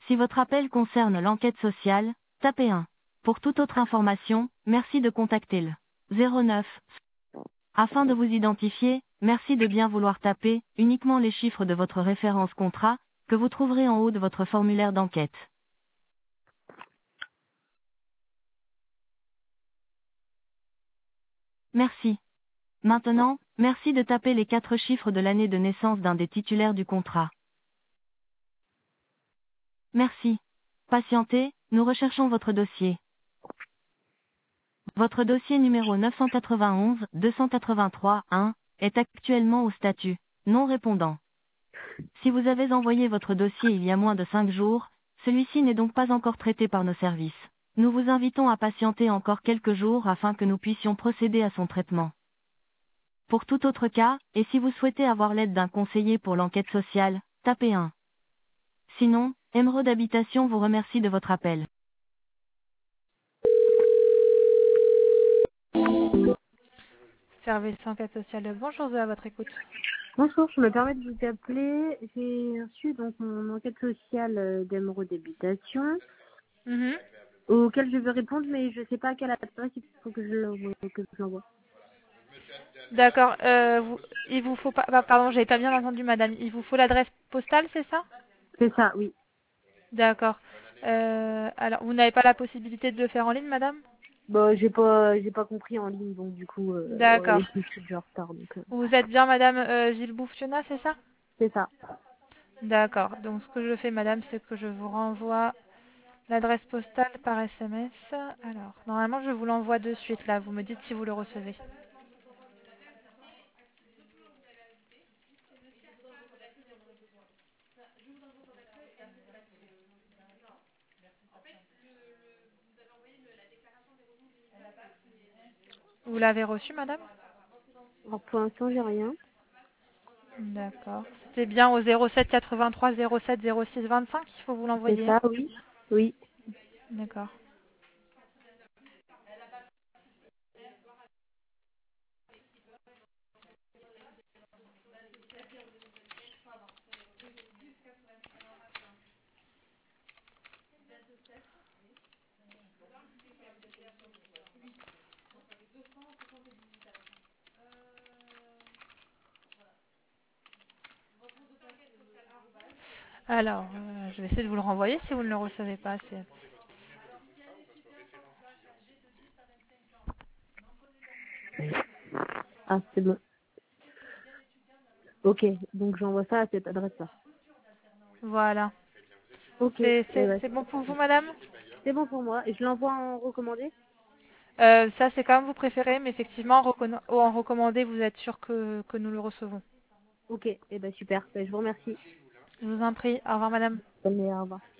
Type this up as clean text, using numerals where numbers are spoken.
Si votre appel concerne l'enquête sociale, tapez 1. Pour toute autre information, merci de contacter le 09. Afin de vous identifier, merci de bien vouloir taper uniquement les chiffres de votre référence contrat, que vous trouverez en haut de votre formulaire d'enquête. Merci. Maintenant, merci de taper les 4 chiffres de l'année de naissance d'un des titulaires du contrat. Merci. Patientez, nous recherchons votre dossier. Votre dossier numéro 991-283-1 est actuellement au statut non répondant. Si vous avez envoyé votre dossier il y a moins de 5 jours, celui-ci n'est donc pas encore traité par nos services. Nous vous invitons à patienter encore quelques jours afin que nous puissions procéder à son traitement. Pour tout autre cas, et si vous souhaitez avoir l'aide d'un conseiller pour l'enquête sociale, tapez 1. Sinon, Emeraude Habitation vous remercie de votre appel. Service enquête sociale, bonjour, à votre écoute. Bonjour, je me permets de vous appeler. J'ai reçu donc mon enquête sociale d'Emeraude d'habitation, Mhm. auquel je veux répondre, mais je ne sais pas à quelle adresse il faut que je l'envoie. D'accord, il vous faut pas, pardon, j'avais pas bien entendu madame, il vous faut l'adresse postale, c'est ça? C'est ça, oui. D'accord. Alors, vous n'avez pas la possibilité de le faire en ligne, madame? Bon, j'ai pas compris en ligne, donc du coup, D'accord. et puis je suis déjà en retard, donc Vous êtes bien madame Gilles Bouffiona, c'est ça? c'est ça. D'accord. Donc, ce que je fais, madame, c'est que je vous renvoie l'adresse postale par SMS. Alors, normalement, je vous l'envoie de suite, là. Vous me dites si vous le recevez. Vous l'avez reçu, madame? Alors pour l'instant, j'ai rien. D'accord. C'était bien au 07 83 07 06 25 qu'il faut vous C'est l'envoyer, hein? ça, oui. Oui. D'accord. Alors, je vais essayer de vous le renvoyer si vous ne le recevez pas. Ah, c'est bon. Ok, donc j'envoie ça à cette adresse-là. Voilà. Ok, C'est bon pour vous, madame? c'est bon pour moi. Et je l'envoie en recommandé? Ça, c'est comme vous préférez, mais effectivement, en recommandé, vous êtes sûr que nous le recevons. Ok, et ben super. Ben, je vous remercie. Je vous en prie. Au revoir, madame. Bonne nuit, au revoir.